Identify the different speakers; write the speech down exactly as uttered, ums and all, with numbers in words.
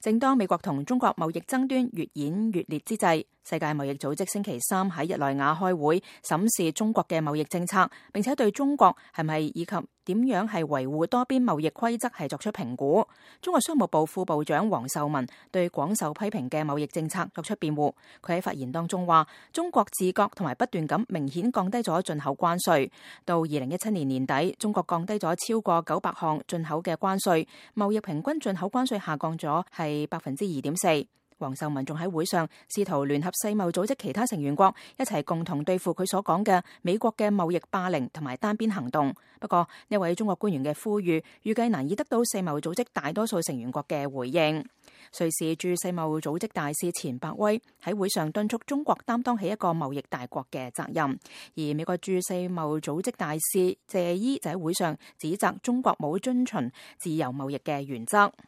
Speaker 1: 正當美國同中國貿易爭端越演越烈之際，世界貿易組織星期三喺日內瓦開會審視中國嘅貿易政策，並且對中國係咪以及點樣係維護多邊貿易規則係作出評估。中國商務部副部長王受文對廣受批評嘅貿易政策作出辯護。佢喺發言當中話：中國自覺同埋不斷咁明顯降低咗進口關稅。到二零一七年年底，中國降低咗超過九百項進口嘅關稅，貿易平均進口關稅下降咗係百分之二點四。王受文仲喺會上試圖聯合世貿組織其他成員國一齊共同對付佢所講嘅美國嘅貿易霸凌同埋單邊行動。不過呢位中國官員嘅呼籲預計難以得到世貿組織大多數成員國嘅回應。瑞士駐世貿組織大使錢伯威喺會上敦促中國擔當起一個貿易大國嘅責任，而美國駐世貿組織大使謝伊就喺會上指責中國冇遵循自由貿易嘅原則。